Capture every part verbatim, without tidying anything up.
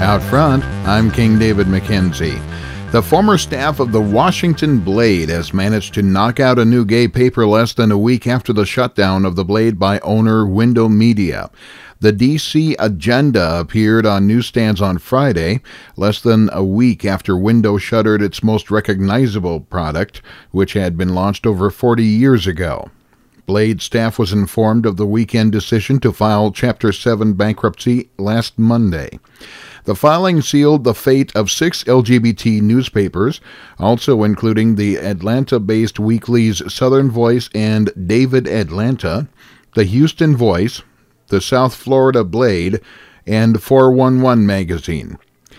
Out front, I'm King David McKenzie. The former staff of the Washington Blade has managed to knock out a new gay paper less than a week after the shutdown of the Blade by owner Window Media. The D C Agenda appeared on newsstands on Friday, less than a week after Window shuttered its most recognizable product, which had been launched over forty years ago. Blade staff was informed of the weekend decision to file Chapter seven bankruptcy last Monday. The filing sealed the fate of six L G B T newspapers, also including the Atlanta-based weeklies Southern Voice and David Atlanta, the Houston Voice, the South Florida Blade, and four one one magazine.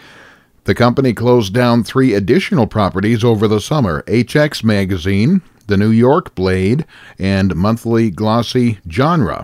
The company closed down three additional properties over the summer: H X magazine, the New York Blade, and monthly glossy Genre.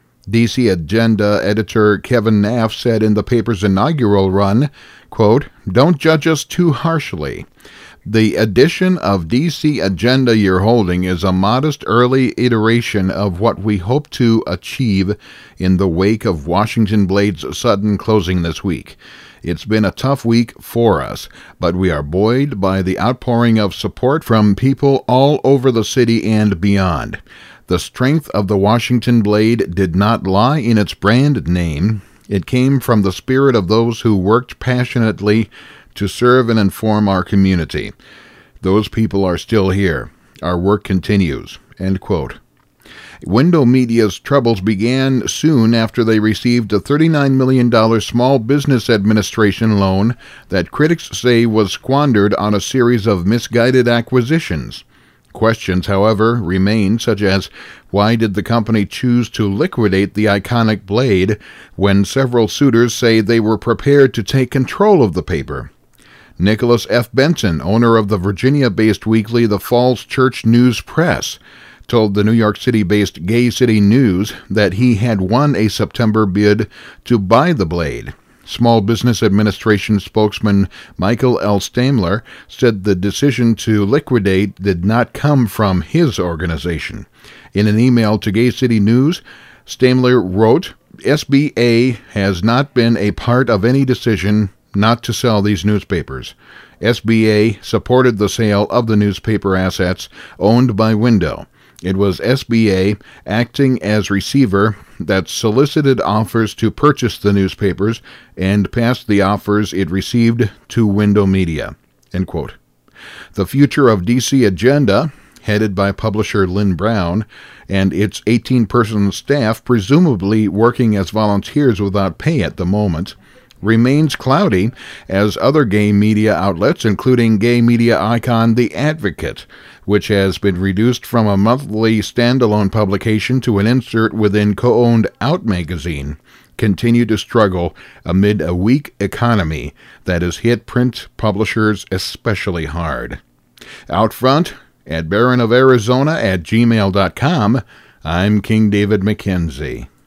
D C Agenda editor Kevin Naff said in the paper's inaugural run, quote, "Don't judge us too harshly. The edition of D C Agenda you're holding is a modest early iteration of what we hope to achieve in the wake of Washington Blade's sudden closing this week. It's been a tough week for us, but we are buoyed by the outpouring of support from people all over the city and beyond. The strength of the Washington Blade did not lie in its brand name. It came from the spirit of those who worked passionately to serve and inform our community. Those people are still here. Our work continues." End quote. Window Media's troubles began soon after they received a thirty-nine million dollars Small Business Administration loan that critics say was squandered on a series of misguided acquisitions. Questions, however, remain, such as why did the company choose to liquidate the iconic Blade when several suitors say they were prepared to take control of the paper? Nicholas F. Benson, owner of the Virginia-based weekly The Falls Church News Press, told the New York City-based Gay City News that he had won a September bid to buy the Blade. Small Business Administration spokesman Michael L. Stamler said the decision to liquidate did not come from his organization. In an email to Gay City News, Stamler wrote, "S B A has not been a part of any decision not to sell these newspapers. S B A supported the sale of the newspaper assets owned by Window. It was S B A, acting as receiver, that solicited offers to purchase the newspapers and passed the offers it received to Window Media." End quote. The future of D C Agenda, headed by publisher Lynn Brown, and its eighteen-person staff, presumably working as volunteers without pay at the moment, remains cloudy as other gay media outlets, including gay media icon The Advocate, which has been reduced from a monthly standalone publication to an insert within co-owned Out magazine, continue to struggle amid a weak economy that has hit print publishers especially hard. Out front, at baron of arizona at gmail dot com, I'm King David McKenzie.